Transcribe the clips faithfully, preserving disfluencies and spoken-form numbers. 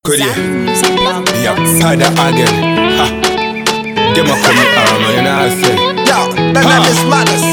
Could you? Yeah, pada again. Ha. Dem a come arm, you know what I say? Yo, that name is Madness.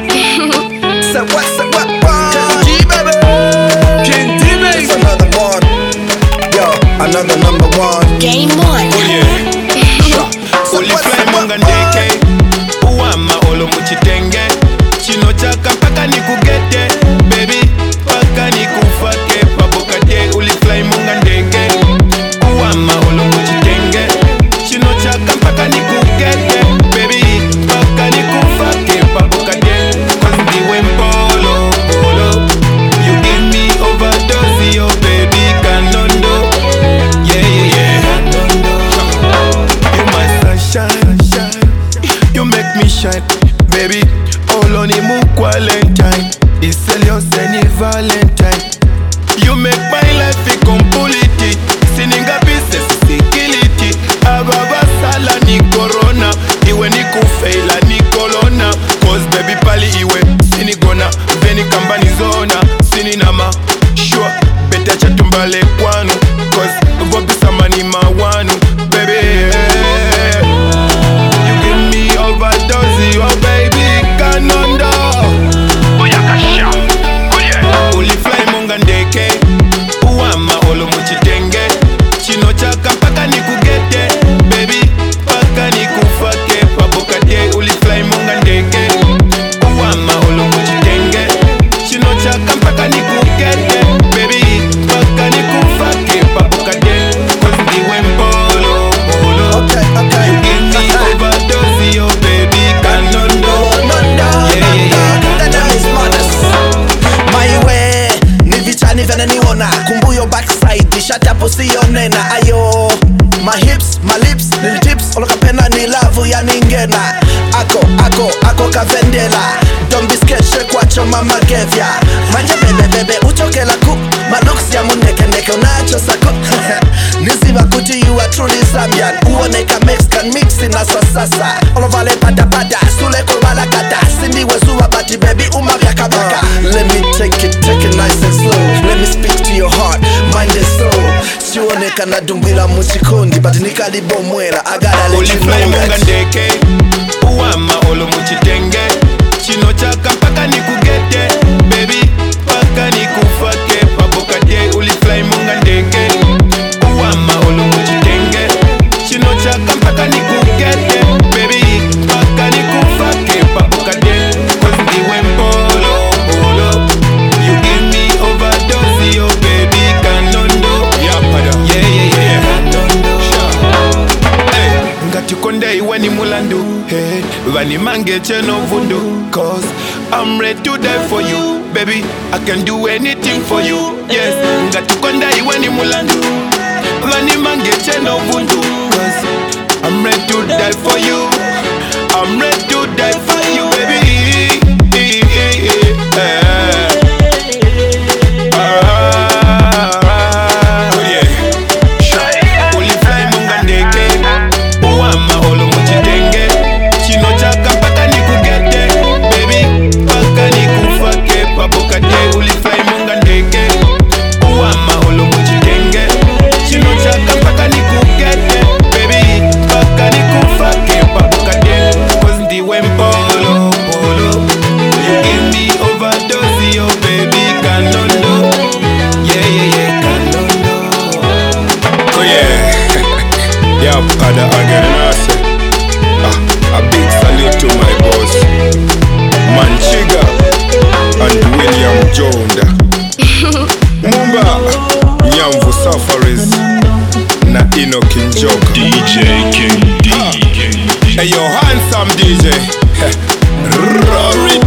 Say what, say what, what? King D, baby. King D, baby. It's another one. Yo, another number one. Game on. Oh yeah. Uli fly monga ndeke. Uwama olo muchitenge. Chino chaka paka nikugete. Baby, paka nikufake. Papokate uli fly monga ndeke. Uwama olo muchitenge. Chino chaka paka nikugete. Baby, paka nikufake. Papokate. Cause ndiwe mpolo, polo. You give me overdose, oh baby, kanondo. Yeah, yeah, yeah. You my sunshine, you make me shine, baby. All on the moon Valentine, it's your any Valentine. You make my life a complete. Sininga business sikiliti. Ababa sala ni corona, iwe ni kufeila ni corona. Cause baby pali iwe sinigona, veni kambani zona, sininama. Sure, better chatumbale kwanu. Cause vobisa mani mawanu, baby. You give me overdose, oh baby, kanondo. Oyakasha, oye. Uli fly monga ndeke, uwama olo muchitenge. Chino chaka paka nikugete, baby, paka nikufake. Papokate uli fly monga ndeke, uwama olo muchitenge. Chino chaka paka nikugete, baby, paka nikufake. Papokate, cause ndiwe mpolo, polo. Okay, okay. You give me overdose, oh baby, kanondo. Yeah, yeah, yeah. That name is Madness. My way, ni vichani vene niona. Kumbuyo backside, nishati hapo siyonena. Ayo, my hips, my lips, ni tips. Oloka pena ni lavu ya ningena. Ako, ako, ako kavendela. Don't be scared, shake what your mama gave ya. Manje bebe bebe, uchoke la ku. My looks ya muneke neke unacho sako. Niziva kuti you are truly Zambian. Uoneka Mexican mixing na sasasa. Olovale pada pada, sule kolbala kata. Sindi wezuwa bati baby umavya kabaka. Let me take it, take it nice and slow. Let me speak to your heart, mind and soul. Sioneka na dumbila muchikondi, but nikalibo mwera. I gotta let Uli you fly know monga that. ndeke, uwama olo muchitenge. Chino chaka paka nikugete, baby, paka nikufake. Papokate uli fly monga ndeke, uwama olo muchitenge. Chino chaka paka nikugete, baby, paka nikufake. Papokate, cause ndiwe mpolo, polo. You give me overdose, oh baby, kanondo. Yeah, pada. Yeah, yeah, yeah. Kanondo. Hey, ngati konde iwe ni mulandu. Hey, vani mange cheno vundu. Cause I'm ready to die for you, baby. I can do anything for you. Yes, ngati konde iwe ni mulandu. Vani mange cheno vundu. Cause I'm ready to die for you. I'm ready to die for you, baby. Pada again and I say, ah, a big salute to my boss Manchiga and William Jonda. Mumba Nyamvu Safaris na Ino Kinjoka D J King D. Hey yo, handsome D J Rory